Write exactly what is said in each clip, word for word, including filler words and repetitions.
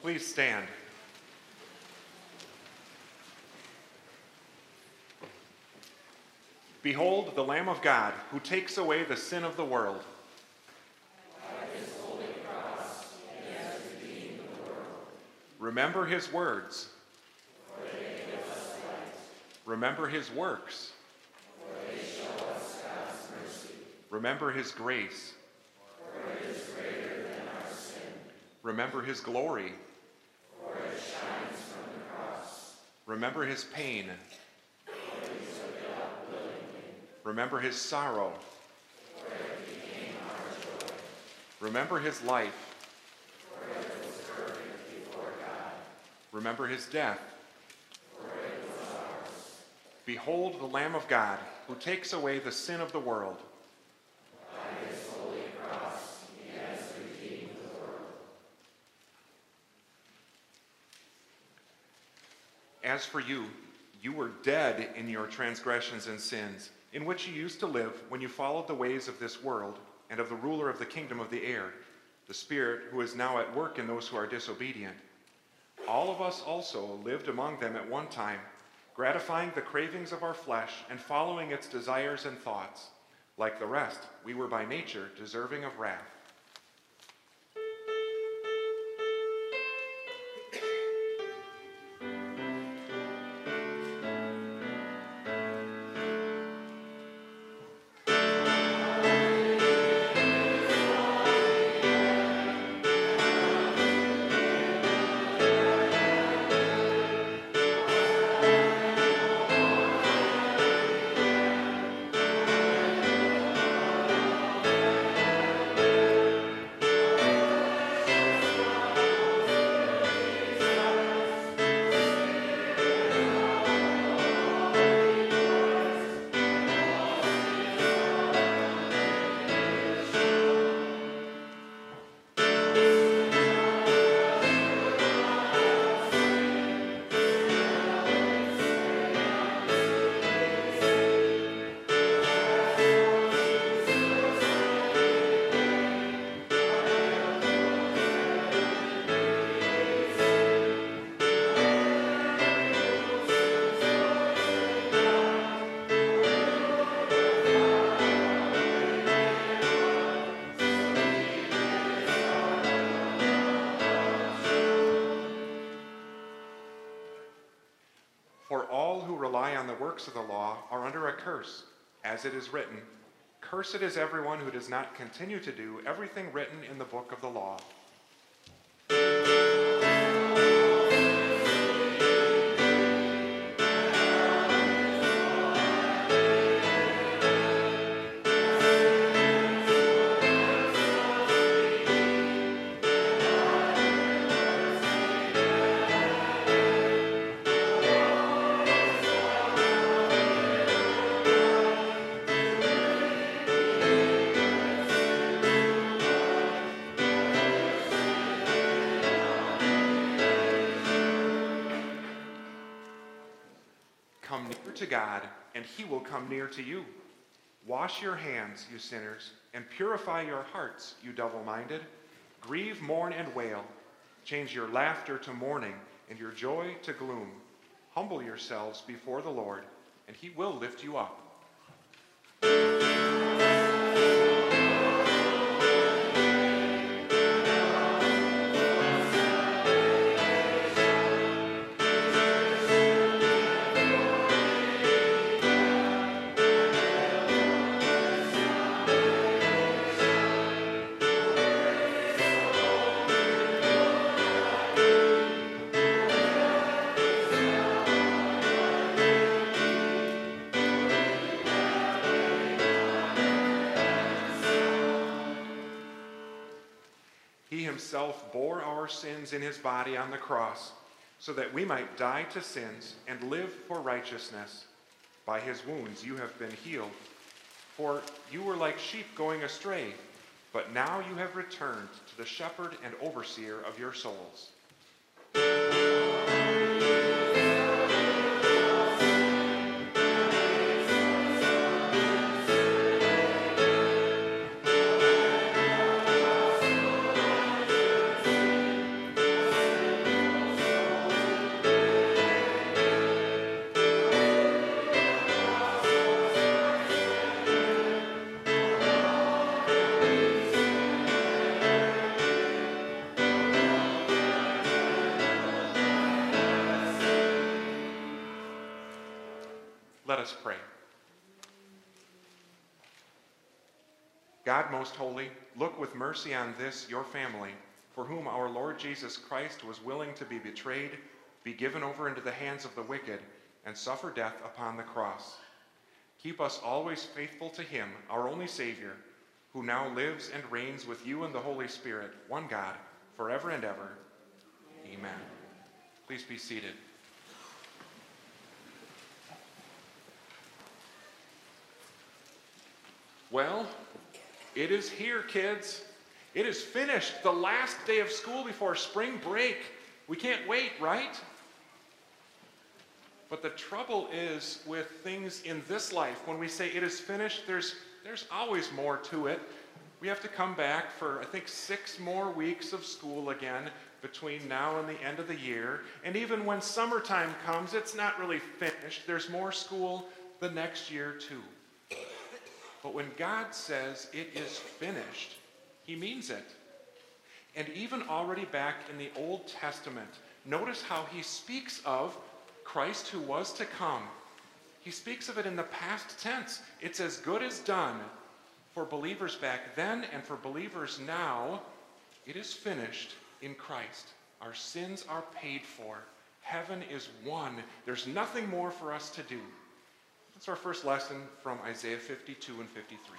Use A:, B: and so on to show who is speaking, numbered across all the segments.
A: Please stand. Behold the Lamb of God, who takes away the sin of the world.
B: By his holy cross, he has redeemed the world.
A: Remember his words.
B: For they give us light.
A: Remember his works.
B: For they show us God's mercy.
A: Remember his grace.
B: For it is greater than our sin.
A: Remember his glory.
B: For it shines from the cross.
A: Remember his pain.
B: For he took it up willingly.
A: Remember his sorrow.
B: For it became our joy.
A: Remember his life.
B: For it was perfect before God.
A: Remember his death.
B: For it was ours.
A: Behold the Lamb of God, who takes away the sin of the world.
B: By his holy cross, he has redeemed the world.
A: As for you, you were dead in your transgressions and sins, in which you used to live when you followed the ways of this world and of the ruler of the kingdom of the air, the Spirit who is now at work in those who are disobedient. All of us also lived among them at one time, gratifying the cravings of our flesh and following its desires and thoughts. Like the rest, we were by nature deserving of wrath. For all who rely on the works of the law are under a curse, as it is written, "Cursed is everyone who does not continue to do everything written in the book of the law." Come near to God, and he will come near to you. Wash your hands, you sinners, and purify your hearts, you double-minded. Grieve, mourn, and wail. Change your laughter to mourning, and your joy to gloom. Humble yourselves before the Lord, and he will lift you up. He himself bore our sins in his body on the cross, so that we might die to sins and live for righteousness. By his wounds you have been healed. For you were like sheep going astray, but now you have returned to the shepherd and overseer of your souls. us pray. God most holy, look with mercy on this, your family, for whom our Lord Jesus Christ was willing to be betrayed, be given over into the hands of the wicked, and suffer death upon the cross. Keep us always faithful to him, our only Savior, who now lives and reigns with you and the Holy Spirit, one God, forever and ever. Amen. Please be seated. Well, it is here, kids. It is finished. The last day of school before spring break. We can't wait, right? But the trouble is with things in this life, when we say it is finished, there's, there's always more to it. We have to come back for, I think, six more weeks of school again between now and the end of the year. And even when summertime comes, it's not really finished. There's more school the next year, too. But when God says it is finished, he means it. And even already back in the Old Testament, notice how he speaks of Christ who was to come. He speaks of it in the past tense. It's as good as done for believers back then and for believers now. It is finished in Christ. Our sins are paid for. Heaven is won. There's nothing more for us to do. That's our first lesson from Isaiah fifty-two and fifty-three.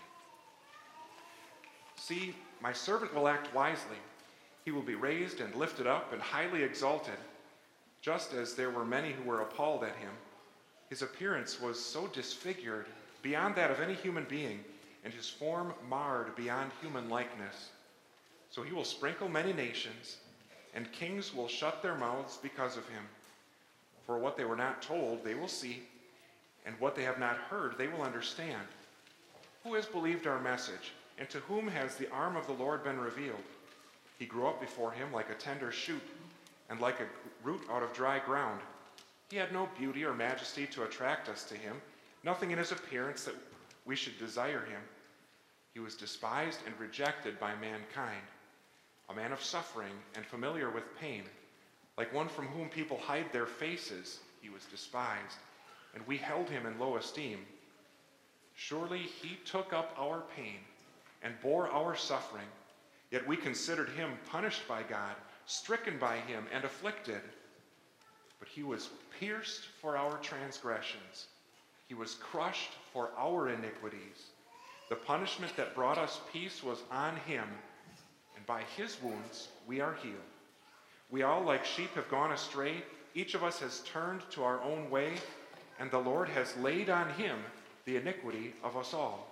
A: See, my servant will act wisely. He will be raised and lifted up and highly exalted, just as there were many who were appalled at him. His appearance was so disfigured, beyond that of any human being, and his form marred beyond human likeness. So he will sprinkle many nations, and kings will shut their mouths because of him. For what they were not told, they will see, and what they have not heard, they will understand. Who has believed our message, and to whom has the arm of the Lord been revealed? He grew up before him like a tender shoot, and like a root out of dry ground. He had no beauty or majesty to attract us to him, nothing in his appearance that we should desire him. He was despised and rejected by mankind, a man of suffering and familiar with pain. Like one from whom people hide their faces, he was despised, and we held him in low esteem. Surely he took up our pain and bore our suffering, yet we considered him punished by God, stricken by him, and afflicted. But he was pierced for our transgressions. He was crushed for our iniquities. The punishment that brought us peace was on him, and by his wounds we are healed. We all, like sheep, have gone astray. Each of us has turned to our own way, and the Lord has laid on him the iniquity of us all.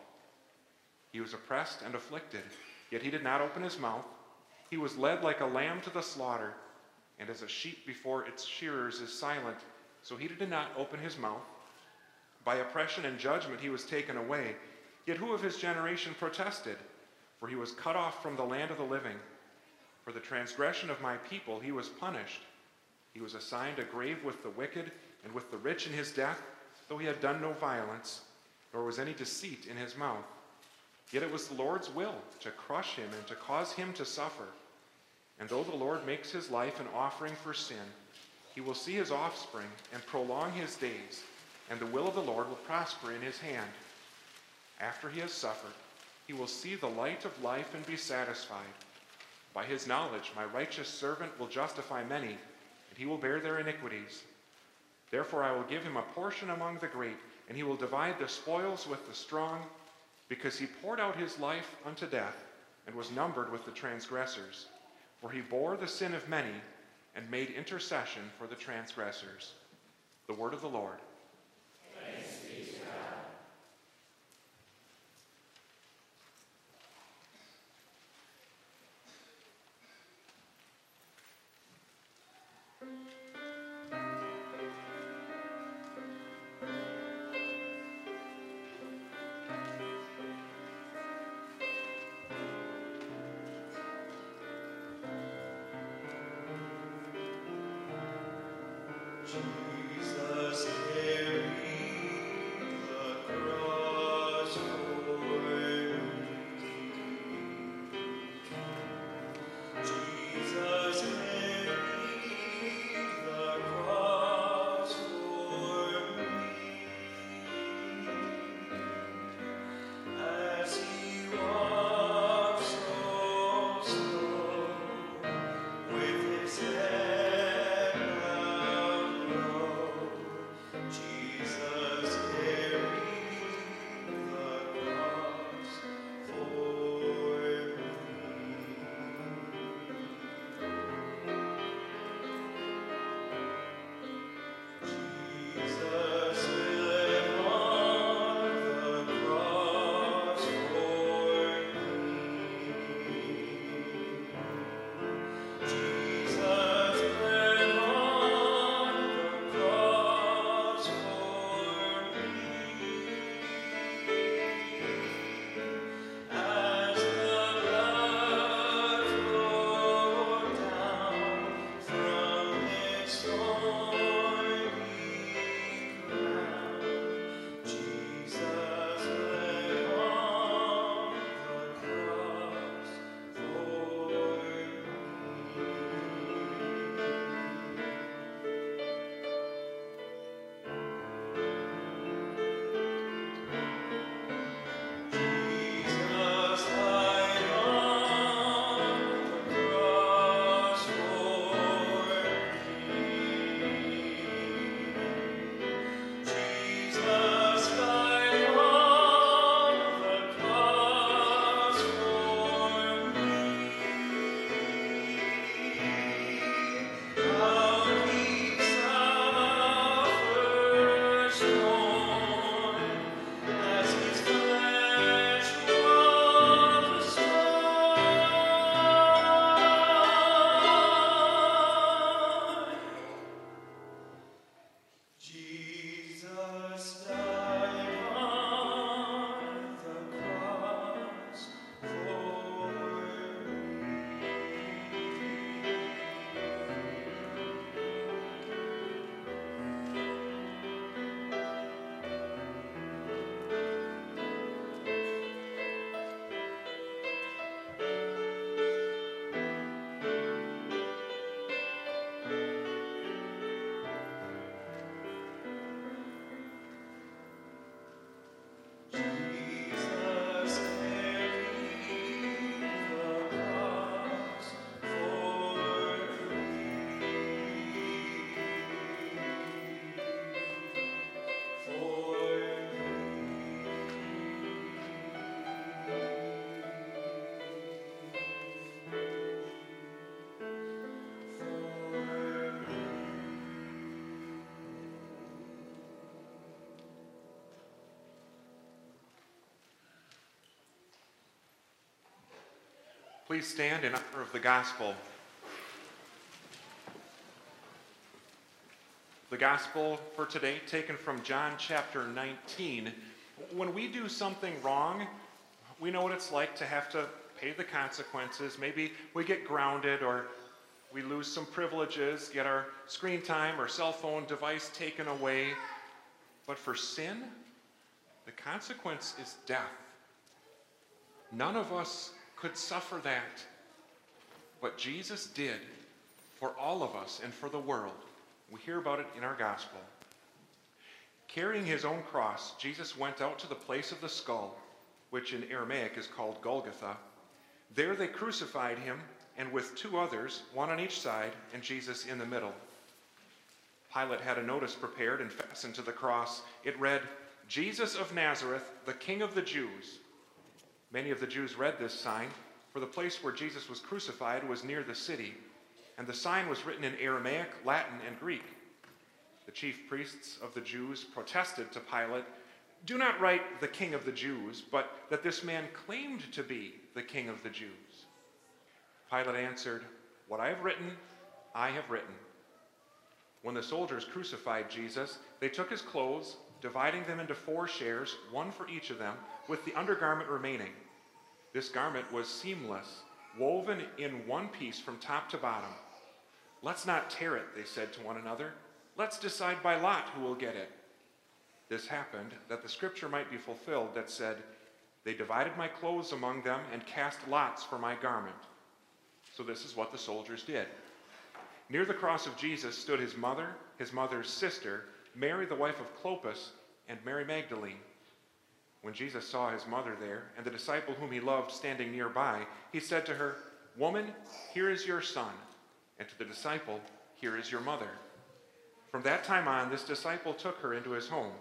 A: He was oppressed and afflicted, yet he did not open his mouth. He was led like a lamb to the slaughter, and as a sheep before its shearers is silent, so he did not open his mouth. By oppression and judgment he was taken away. Yet who of his generation protested? For he was cut off from the land of the living. For the transgression of my people he was punished. He was assigned a grave with the wicked and with the rich in his death, though he had done no violence, nor was any deceit in his mouth. Yet it was the Lord's will to crush him and to cause him to suffer. And though the Lord makes his life an offering for sin, he will see his offspring and prolong his days, and the will of the Lord will prosper in his hand. After he has suffered, he will see the light of life and be satisfied. By his knowledge, my righteous servant will justify many, and he will bear their iniquities. Therefore I will give him a portion among the great, and he will divide the spoils with the strong, because he poured out his life unto death, and was numbered with the transgressors. For he bore the sin of many, and made intercession for the transgressors. The word of the Lord.
B: Thanks be to God.
C: Jesus, carry the cross for me. Jesus, carry the cross for me.
A: Please stand in honor of the gospel. The gospel for today, taken from John chapter nineteen. When we do something wrong, we know what it's like to have to pay the consequences. Maybe we get grounded, or we lose some privileges, get our screen time or cell phone device taken away. But for sin, the consequence is death. None of us could suffer that, but Jesus did for all of us and for the world. We hear about it in our gospel. Carrying his own cross, Jesus went out to the place of the skull, which in Aramaic is called Golgotha. There they crucified him, and with two others, one on each side, and Jesus in the middle. Pilate had a notice prepared and fastened to the cross. It read, "Jesus of Nazareth, the King of the Jews." Many of the Jews read this sign, for the place where Jesus was crucified was near the city, and the sign was written in Aramaic, Latin, and Greek. The chief priests of the Jews protested to Pilate, "Do not write the King of the Jews, but that this man claimed to be the King of the Jews." Pilate answered, "What I have written, I have written." When the soldiers crucified Jesus, they took his clothes, dividing them into four shares, one for each of them, with the undergarment remaining. This garment was seamless, woven in one piece from top to bottom. "Let's not tear it," they said to one another. "Let's decide by lot who will get it." This happened that the scripture might be fulfilled that said, "They divided my clothes among them and cast lots for my garment." So this is what the soldiers did. Near the cross of Jesus stood his mother, his mother's sister, Mary the wife of Clopas, and Mary Magdalene. When Jesus saw his mother there and the disciple whom he loved standing nearby, he said to her, "Woman, here is your son," and to the disciple, "Here is your mother." From that time on, this disciple took her into his home.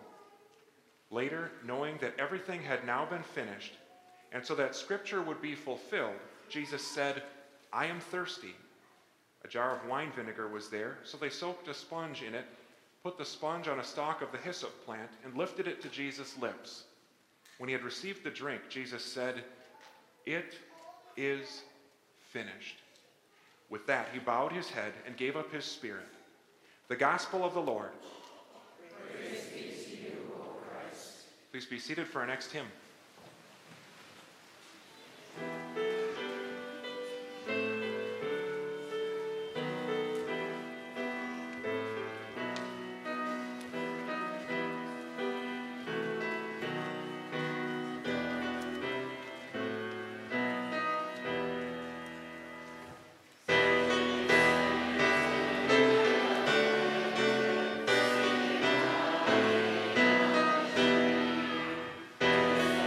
A: Later, knowing that everything had now been finished, and so that scripture would be fulfilled, Jesus said, "I am thirsty." A jar of wine vinegar was there, so they soaked a sponge in it, put the sponge on a stalk of the hyssop plant, and lifted it to Jesus' lips. When he had received the drink, Jesus said, "It is finished." With that, he bowed his head and gave up his spirit. The gospel of the Lord.
B: Praise be to you, O Christ.
A: Please be seated for our next hymn.
B: Praise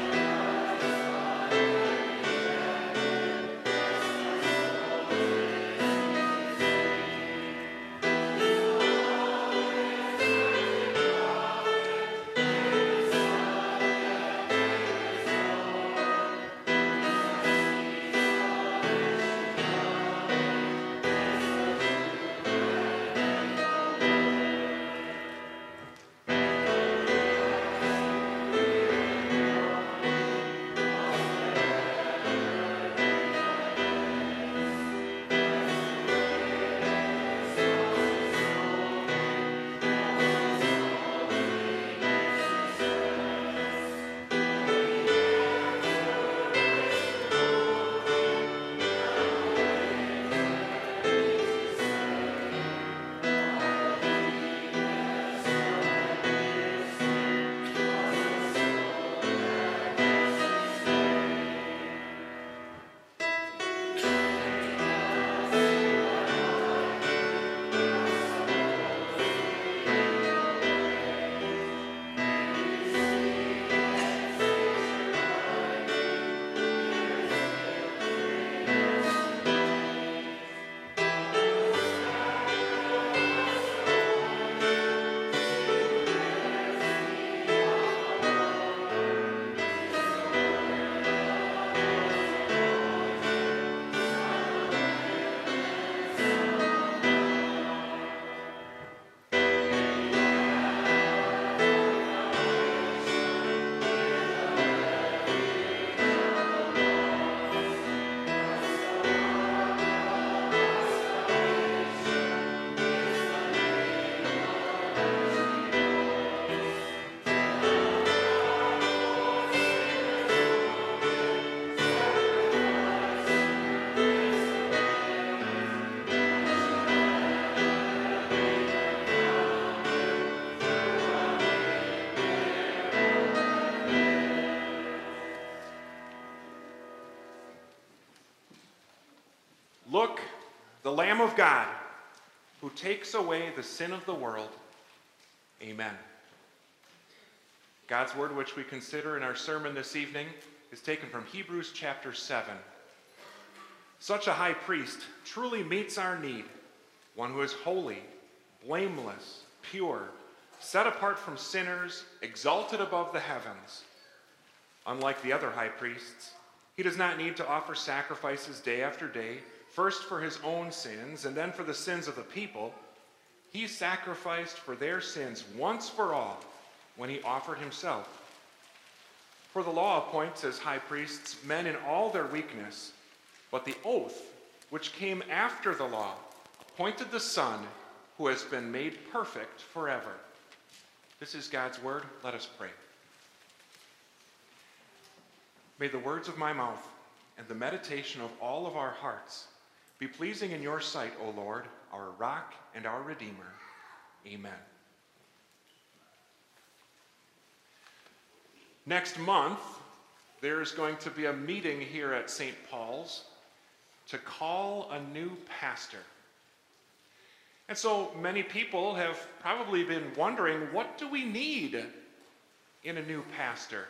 A: Look, the Lamb of God, who takes away the sin of the world. Amen. God's word, which we consider in our sermon this evening, is taken from Hebrews chapter seven. Such a high priest truly meets our need, one who is holy, blameless, pure, set apart from sinners, exalted above the heavens. Unlike the other high priests, he does not need to offer sacrifices day after day, first for his own sins and then for the sins of the people. He sacrificed for their sins once for all when he offered himself. For the law appoints as high priests men in all their weakness, but the oath, which came after the law, appointed the Son, who has been made perfect forever. This is God's word. Let us pray. May the words of my mouth and the meditation of all of our hearts be pleasing in your sight, O Lord, our rock and our Redeemer. Amen. Next month, there's going to be a meeting here at Saint Paul's to call a new pastor. And so many people have probably been wondering, what do we need in a new pastor?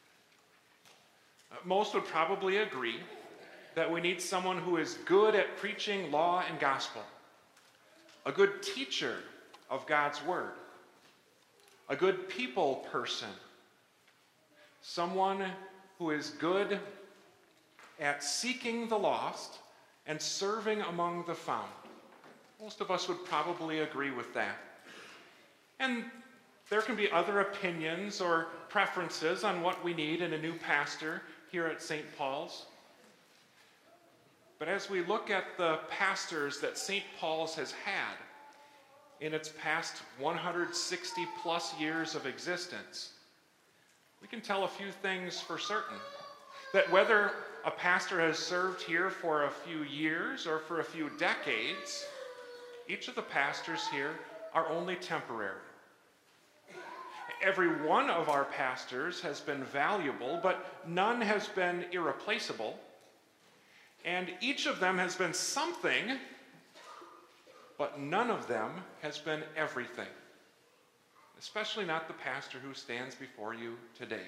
A: Most would probably agree that we need someone who is good at preaching law and gospel, a good teacher of God's word, a good people person, someone who is good at seeking the lost and serving among the found. Most of us would probably agree with that. And there can be other opinions or preferences on what we need in a new pastor here at Saint Paul's. But as we look at the pastors that Saint Paul's has had in its past one hundred sixty plus years of existence, we can tell a few things for certain. That whether a pastor has served here for a few years or for a few decades, each of the pastors here are only temporary. Every one of our pastors has been valuable, but none has been irreplaceable. And each of them has been something, but none of them has been everything. Especially not the pastor who stands before you today.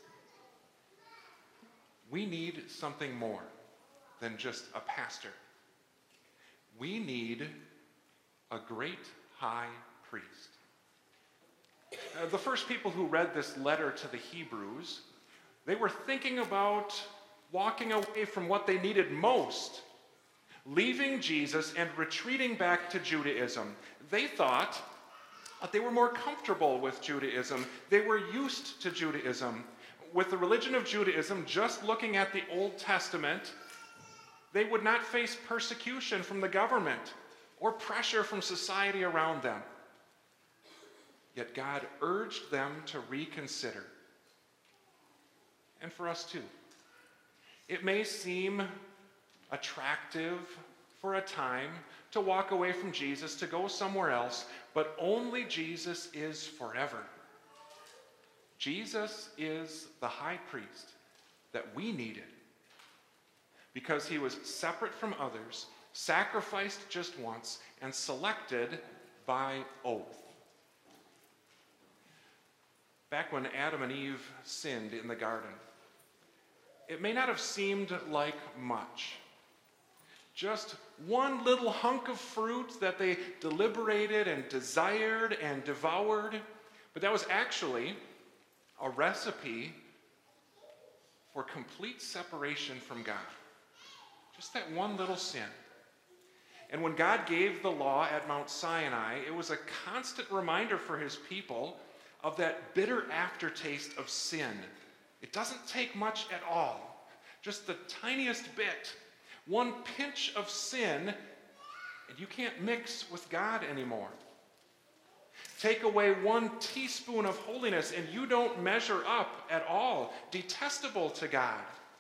A: We need something more than just a pastor. We need a great high priest. Uh, the first people who read this letter to the Hebrews, they were thinking about walking away from what they needed most, leaving Jesus and retreating back to Judaism. They thought that they were more comfortable with Judaism. They were used to Judaism. With the religion of Judaism, just looking at the Old Testament, they would not face persecution from the government or pressure from society around them. Yet God urged them to reconsider. And for us too. It may seem attractive for a time to walk away from Jesus, to go somewhere else, but only Jesus is forever. Jesus is the high priest that we needed because he was separate from others, sacrificed just once, and selected by oath. Back when Adam and Eve sinned in the garden, it may not have seemed like much. Just one little hunk of fruit that they deliberated and desired and devoured, but that was actually a recipe for complete separation from God. Just that one little sin. And when God gave the law at Mount Sinai, it was a constant reminder for his people of that bitter aftertaste of sin. It doesn't take much at all, just the tiniest bit. One pinch of sin, and you can't mix with God anymore. Take away one teaspoon of holiness, and you don't measure up at all, detestable to God.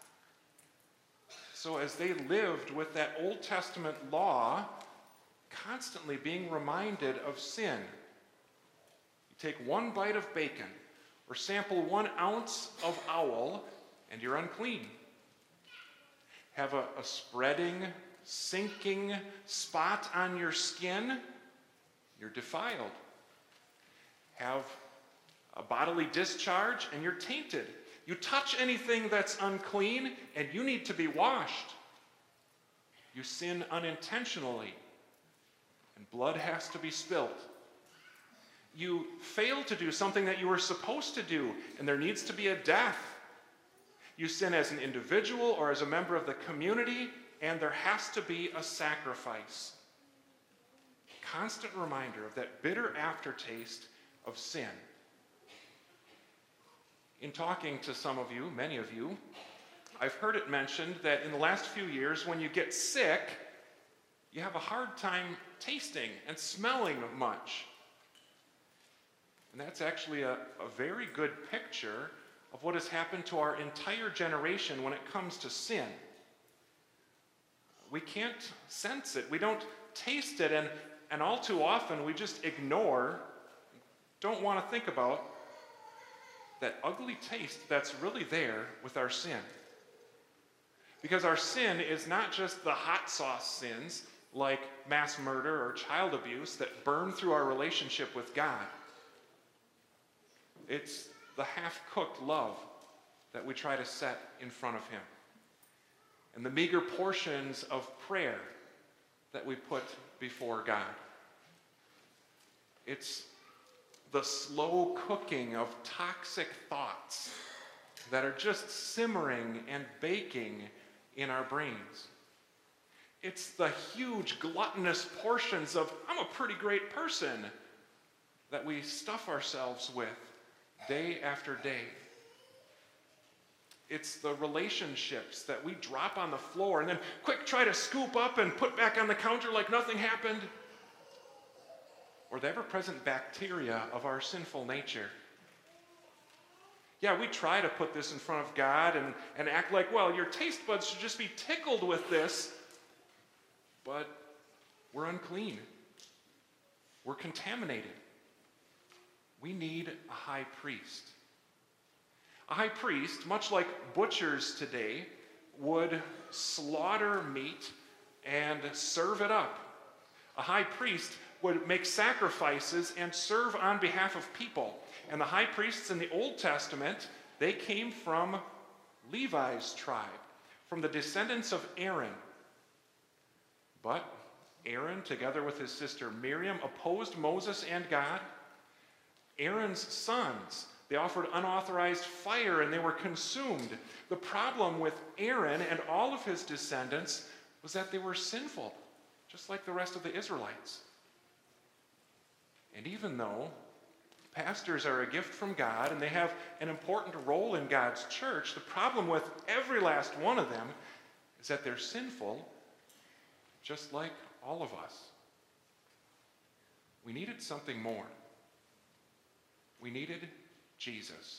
A: So as they lived with that Old Testament law, constantly being reminded of sin, you take one bite of bacon or sample one ounce of owl, and you're unclean. Have a, a spreading sinking spot on your skin, you're defiled. Have a bodily discharge, and you're tainted. You touch anything that's unclean, and you need to be washed. You sin unintentionally, and blood has to be spilt. You fail to do something that you were supposed to do, and there needs to be a death. You sin as an individual or as a member of the community, and there has to be a sacrifice. Constant reminder of that bitter aftertaste of sin. In talking to some of you, many of you, I've heard it mentioned that in the last few years, when you get sick, you have a hard time tasting and smelling much. And that's actually a, a very good picture of what has happened to our entire generation when it comes to sin. We can't sense it. We don't taste it. And, and all too often, we just ignore, don't want to think about that ugly taste that's really there with our sin. Because our sin is not just the hot sauce sins like mass murder or child abuse that burn through our relationship with God. It's the half-cooked love that we try to set in front of him. And the meager portions of prayer that we put before God. It's the slow cooking of toxic thoughts that are just simmering and baking in our brains. It's the huge gluttonous portions of, I'm a pretty great person, that we stuff ourselves with day after day. It's the relationships that we drop on the floor and then quick try to scoop up and put back on the counter like nothing happened. Or the ever-present bacteria of our sinful nature. Yeah, we try to put this in front of God and, and act like, well, your taste buds should just be tickled with this. But we're unclean. We're contaminated. We need a high priest. A high priest, much like butchers today, would slaughter meat and serve it up. A high priest would make sacrifices and serve on behalf of people. And the high priests in the Old Testament, they came from Levi's tribe, from the descendants of Aaron. But Aaron, together with his sister Miriam, opposed Moses and God. Aaron's sons, they offered unauthorized fire and they were consumed. The problem with Aaron and all of his descendants was that they were sinful, just like the rest of the Israelites. And even though pastors are a gift from God and they have an important role in God's church, the problem with every last one of them is that they're sinful, just like all of us. We needed something more. We needed Jesus.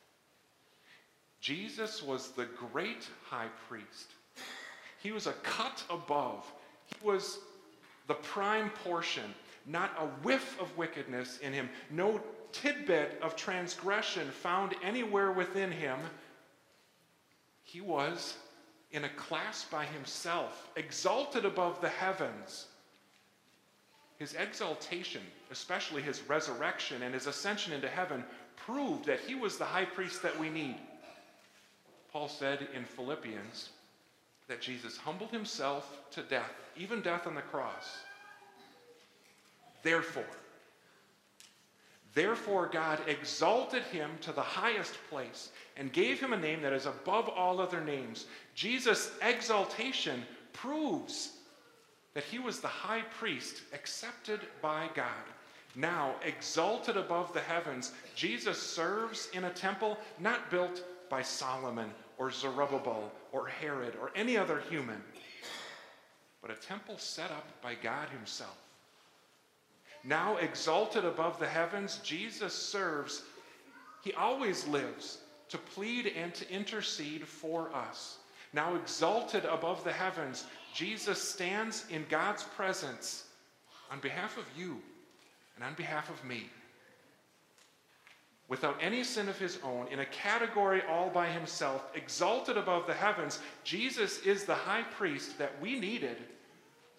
A: Jesus was the great high priest. He was a cut above. He was the prime portion, not a whiff of wickedness in him, no tidbit of transgression found anywhere within him. He was in a class by himself, exalted above the heavens. His exaltation, especially his resurrection and his ascension into heaven, proved that he was the high priest that we need. Paul said in Philippians that Jesus humbled himself to death, even death on the cross. Therefore, therefore God exalted him to the highest place and gave him a name that is above all other names. Jesus' exaltation proves that he was the high priest accepted by God. Now, exalted above the heavens, Jesus serves in a temple not built by Solomon or Zerubbabel or Herod or any other human, but a temple set up by God himself. Now exalted above the heavens, Jesus serves. He always lives to plead and to intercede for us. Now exalted above the heavens, Jesus stands in God's presence on behalf of you and on behalf of me. Without any sin of his own, in a category all by himself, exalted above the heavens, Jesus is the high priest that we needed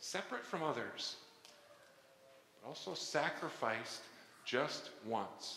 A: separate from others, but also sacrificed just once.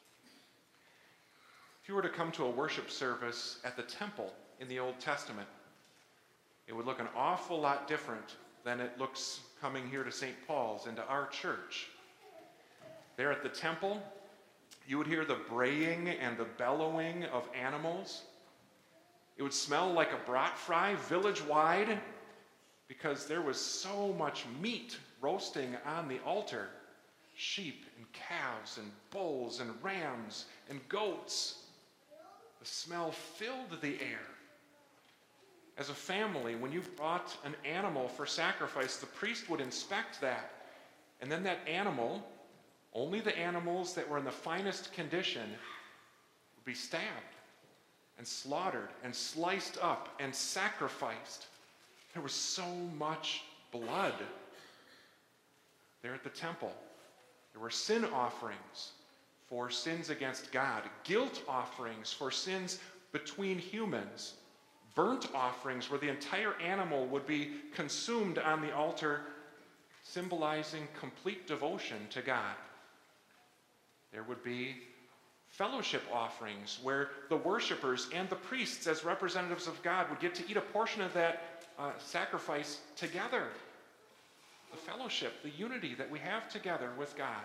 A: If you were to come to a worship service at the temple in the Old Testament, it would look an awful lot different than it looks coming here to Saint Paul's and to our church. There at the temple, you would hear the braying and the bellowing of animals. It would smell like a brat fry village-wide because there was so much meat roasting on the altar. Sheep and calves and bulls and rams and goats. The smell filled the air. As a family, when you brought an animal for sacrifice, the priest would inspect that. And then that animal, only the animals that were in the finest condition, would be stabbed and slaughtered and sliced up and sacrificed. There was so much blood there at the temple. There were sin offerings for sins against God, guilt offerings for sins between humans, burnt offerings where the entire animal would be consumed on the altar, symbolizing complete devotion to God. There would be fellowship offerings where the worshipers and the priests, as representatives of God, would get to eat a portion of that uh, sacrifice together. The fellowship, the unity that we have together with God.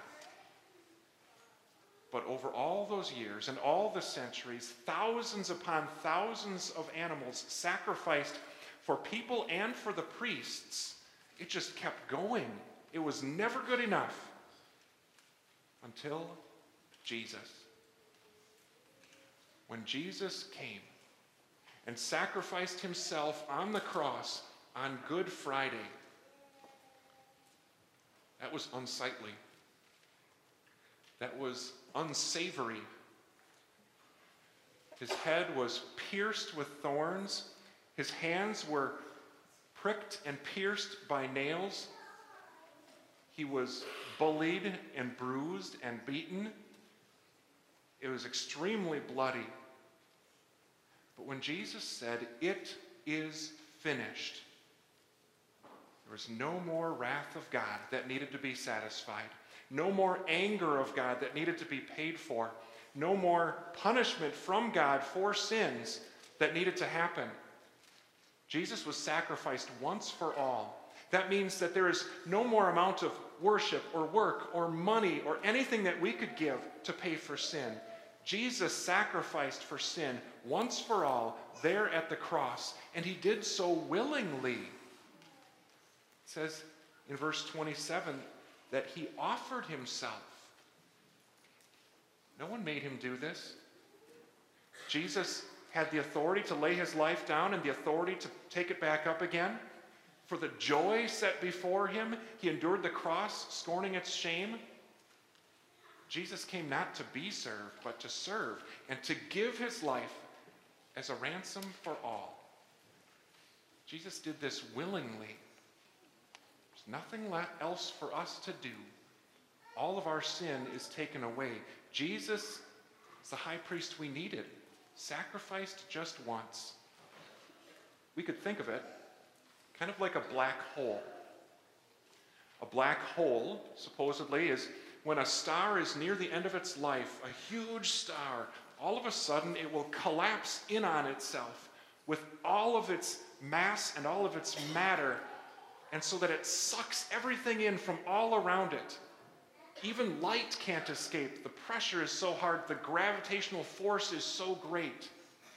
A: But over all those years and all the centuries, thousands upon thousands of animals sacrificed for people and for the priests. It just kept going. It was never good enough until Jesus. When Jesus came and sacrificed himself on the cross on Good Friday, that was unsightly. That was unsavory. His head was pierced with thorns. His hands were pricked and pierced by nails. He was bullied and bruised and beaten. It was extremely bloody. But when Jesus said, "It is finished," there was no more wrath of God that needed to be satisfied. No more anger of God that needed to be paid for. No more punishment from God for sins that needed to happen. Jesus was sacrificed once for all. That means that there is no more amount of worship or work or money or anything that we could give to pay for sin. Jesus sacrificed for sin once for all there at the cross, and he did so willingly. It says in verse twenty-seven that he offered himself. No one made him do this. Jesus had the authority to lay his life down and the authority to take it back up again. For the joy set before him, he endured the cross, scorning its shame. Jesus came not to be served, but to serve and to give his life as a ransom for all. Jesus did this willingly. There's nothing else for us to do. All of our sin is taken away. Jesus is the high priest we needed, sacrificed just once. We could think of it kind of like a black hole. A black hole, supposedly, is when a star is near the end of its life, a huge star. All of a sudden, it will collapse in on itself with all of its mass and all of its matter, and so that it sucks everything in from all around it. Even light can't escape. The pressure is so hard. The gravitational force is so great.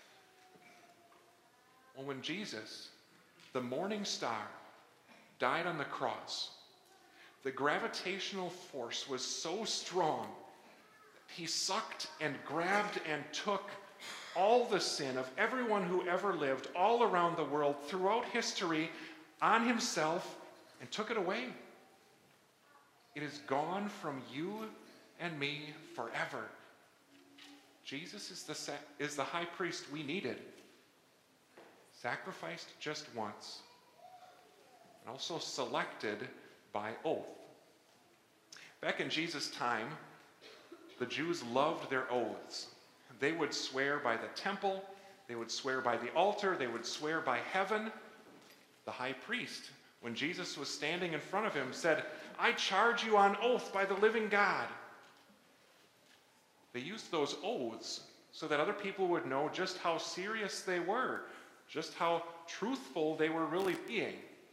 A: Well, when Jesus, the morning star, died on the cross, the gravitational force was so strong that he sucked and grabbed and took all the sin of everyone who ever lived all around the world throughout history on himself and took it away. It is gone from you and me forever. Jesus is the, sa- is the high priest we needed, sacrificed just once, and also selected by oath. Back in Jesus' time, the Jews loved their oaths. They would swear by the temple, they would swear by the altar, they would swear by heaven. The high priest when Jesus was standing in front of him, said, "I charge you on oath by the living God." They used those oaths so that other people would know just how serious they were, just how truthful they were really being.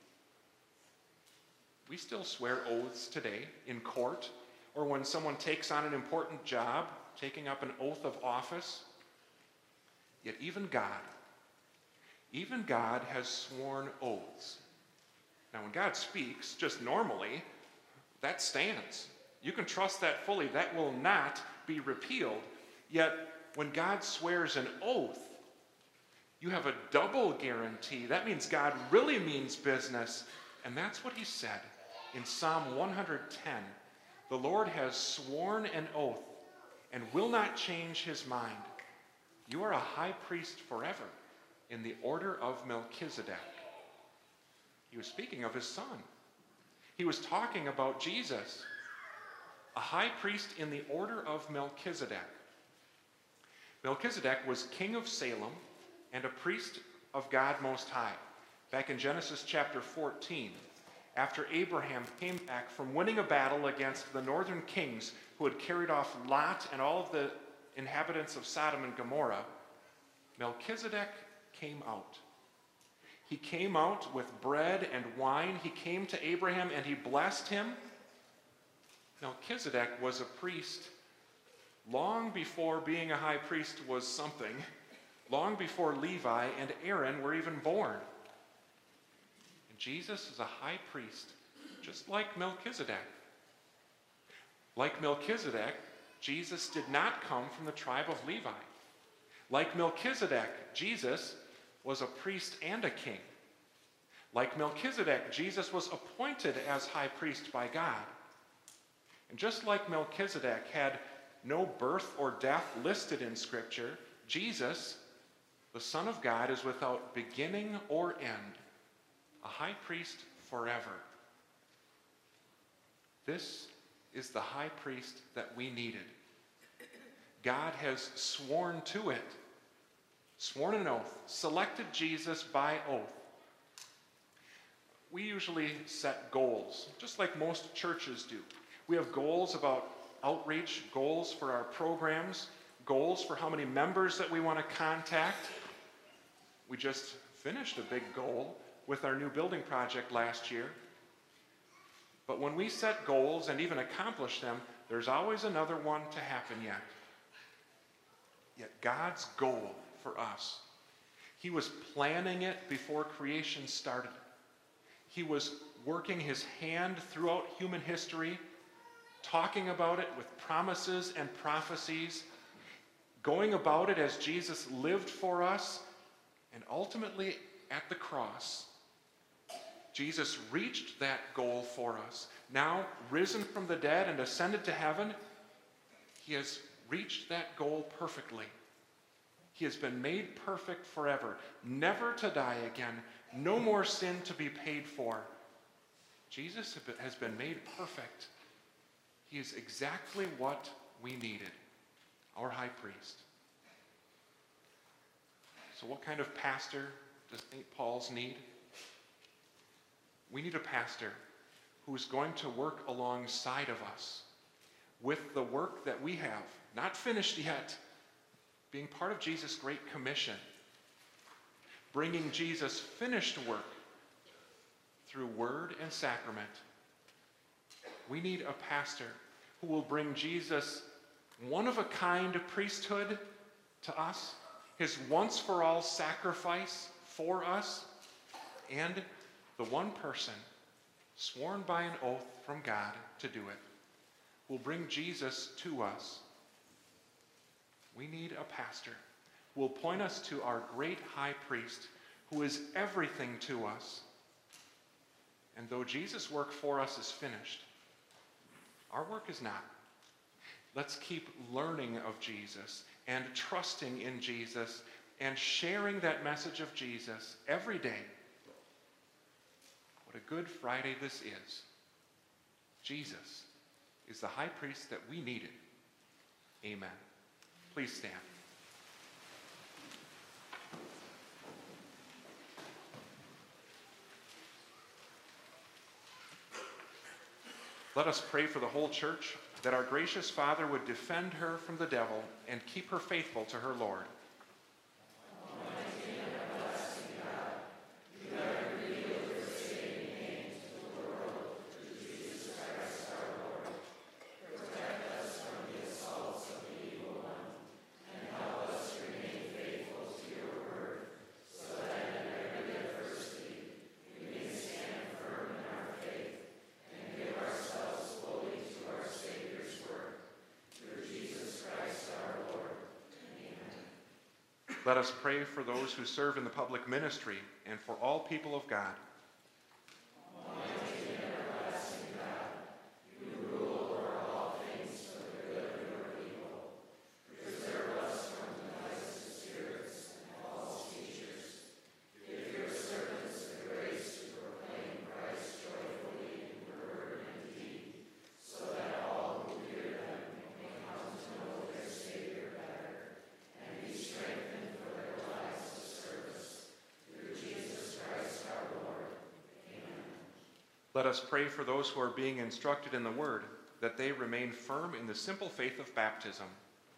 A: We still swear oaths today in court, or when someone takes on an important job, taking up an oath of office. Yet even God, even God has sworn oaths. Now, when God speaks, just normally, that stands. You can trust that fully. That will not be repealed. Yet, when God swears an oath, you have a double guarantee. That means God really means business. And that's what he said in Psalm one hundred ten. The Lord has sworn an oath and will not change his mind. You are a high priest forever in the order of Melchizedek. He was speaking of his son. He was talking about Jesus, a high priest in the order of Melchizedek. Melchizedek was king of Salem and a priest of God Most High. Back in Genesis chapter fourteen, after Abraham came back from winning a battle against the northern kings who had carried off Lot and all of the inhabitants of Sodom and Gomorrah, Melchizedek came out. He came out with bread and wine. He came to Abraham and he blessed him. Melchizedek was a priest long before being a high priest was something, long before Levi and Aaron were even born. And Jesus is a high priest, just like Melchizedek. Like Melchizedek, Jesus did not come from the tribe of Levi. Like Melchizedek, Jesus was a priest and a king. Like Melchizedek, Jesus was appointed as high priest by God. And just like Melchizedek had no birth or death listed in Scripture, Jesus, the Son of God, is without beginning or end, a high priest forever. This is the high priest that we needed. God has sworn to it, sworn an oath, selected Jesus by oath. We usually set goals, just like most churches do. We have goals about outreach, goals for our programs, goals for how many members that we want to contact. We just finished a big goal with our new building project last year. But when we set goals and even accomplish them, there's always another one to happen yet. Yet God's goal for us, he was planning it before creation started. He was working his hand throughout human history, talking about it with promises and prophecies, going about it as Jesus lived for us, and ultimately at the cross, Jesus reached that goal for us. Now, risen from the dead and ascended to heaven, he has reached that goal perfectly. He has been made perfect forever, never to die again, no more sin to be paid for. Jesus has been made perfect. He is exactly what we needed, our high priest. So what kind of pastor does Saint Paul's need? We need a pastor who is going to work alongside of us with the work that we have, not finished yet, being part of Jesus' Great Commission, bringing Jesus' finished work through word and sacrament. We need a pastor who will bring Jesus' one-of-a-kind priesthood to us, his once-for-all sacrifice for us, and the one person sworn by an oath from God to do it will bring Jesus to us. We need a pastor who will point us to our great high priest who is everything to us. And though Jesus' work for us is finished, our work is not. Let's keep learning of Jesus and trusting in Jesus and sharing that message of Jesus every day. What a good Friday this is. Jesus is the high priest that we needed. Amen. Please stand. Let us pray for the whole church, that our gracious Father would defend her from the devil and keep her faithful to her Lord. Let us pray for those who serve in the public ministry and for all people of God. Let us pray for those who are being instructed in the Word, that they remain firm in the simple faith of baptism.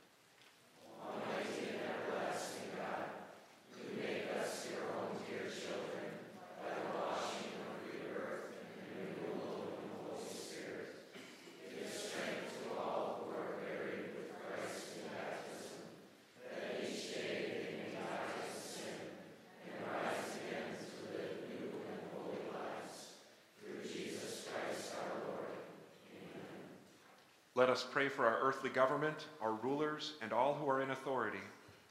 A: Let us pray for our earthly government, our rulers, and all who are in authority.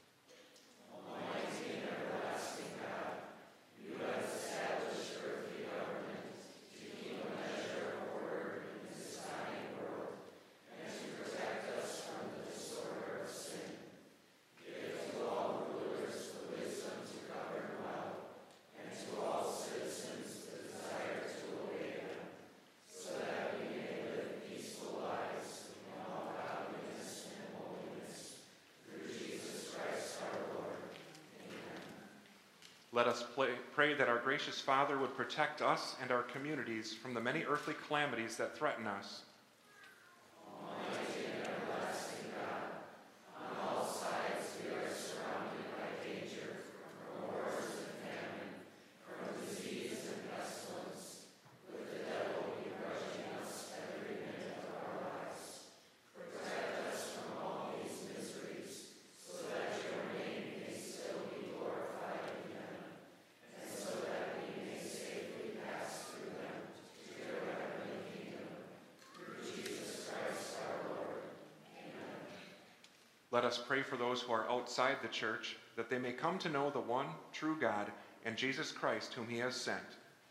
A: Let us play, pray that our gracious Father would protect us and our communities from the many earthly calamities that threaten us. Let us pray for those who are outside the church, that they may come to know the one true God and Jesus Christ whom he has sent.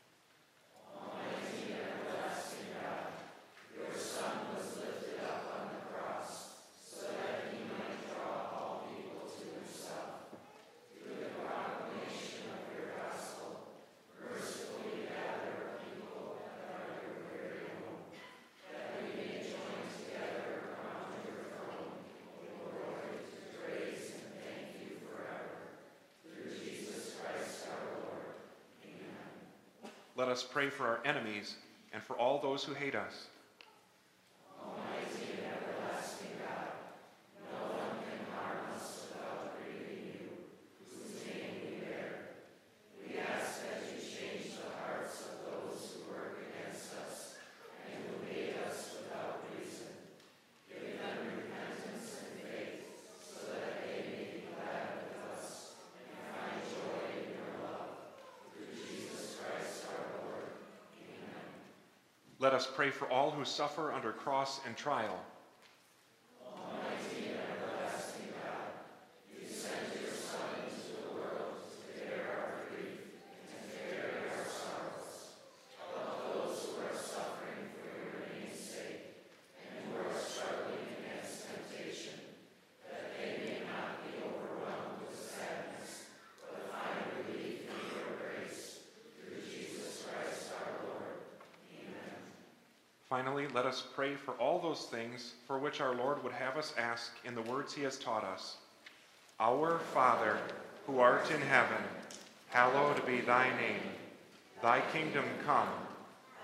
A: Let us pray for our enemies and for all those who hate us.
B: Almighty and everlasting God, no one can harm us without grieving you, whose name we bear. We ask that you change the hearts of those who work against us and who hate us without reason. Give them repentance and faith, so that they may be glad with us and find joy in your love. Through Jesus Christ our Lord. Amen.
A: Let us pray for all who suffer under cross and trial.
B: Almighty and everlasting God, you sent your Son into the world to bear our grief and to carry our sorrows. Help those who are suffering for your name's sake and who are struggling against temptation, that they may not be overwhelmed with sadness, but find relief in your grace. Through Jesus Christ our Lord. Amen.
A: Finally, let us pray for all those things for which our Lord would have us ask in the words he has taught us. Our Father, who art in heaven, hallowed be thy name. Thy kingdom come.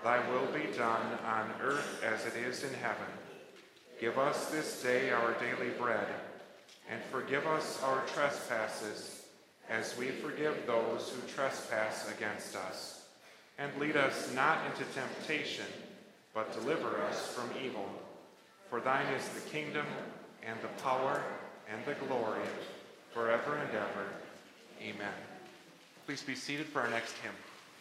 A: Thy will be done on earth as it is in heaven. Give us this day our daily bread, and forgive us our trespasses, as we forgive those who trespass against us. And lead us not into temptation, but deliver us from evil. For thine is the kingdom, and the power, and the glory, forever and ever. Amen. Please be seated for our next hymn.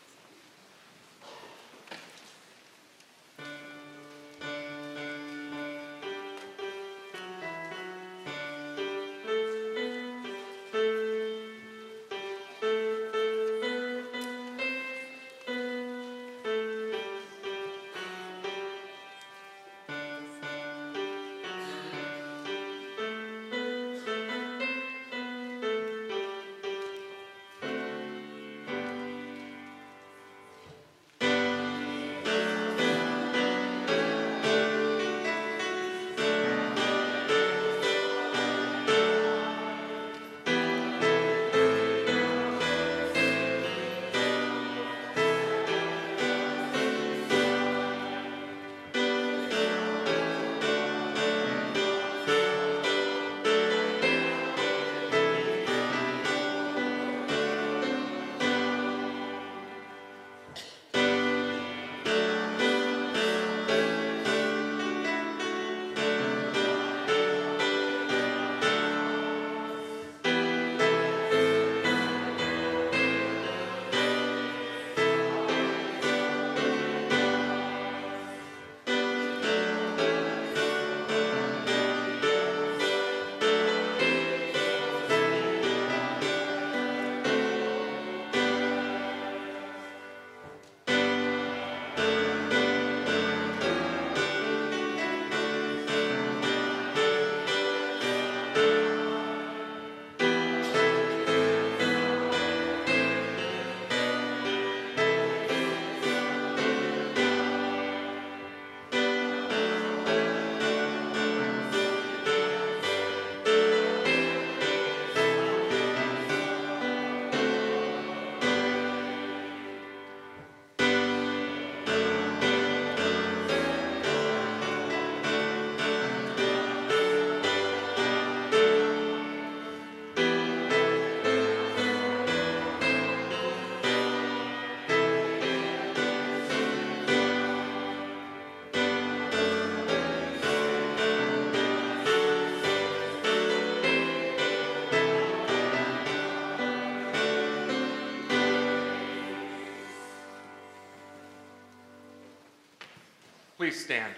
A: Please stand.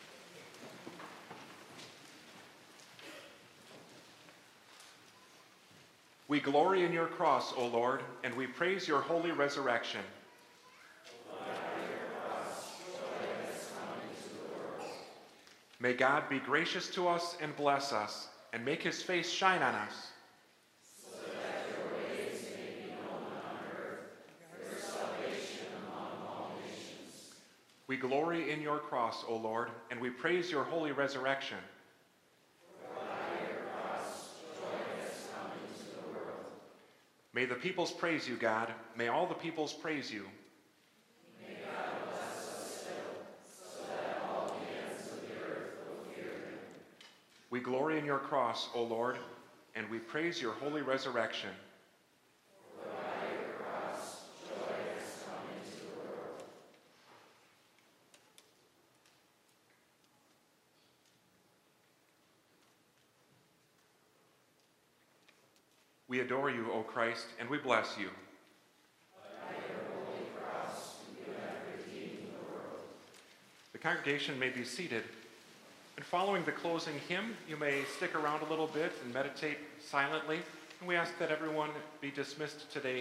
A: We glory in your cross, O Lord, and we praise your holy resurrection. May God be gracious to us and bless us, and make his face shine on us. We glory in your cross, O Lord, and we praise your holy resurrection. For by your cross, joy has come into the world. May the peoples praise you, God. May all the peoples praise you. May God bless us still, so that all the ends of the earth will fear him. We glory in your cross, O Lord, and we praise your holy resurrection. We adore you, O Christ, and we bless you. By your holy cross, you have redeemed the world. The congregation may be seated. And following the closing hymn, you may stick around a little bit and meditate silently. And we ask that everyone be dismissed today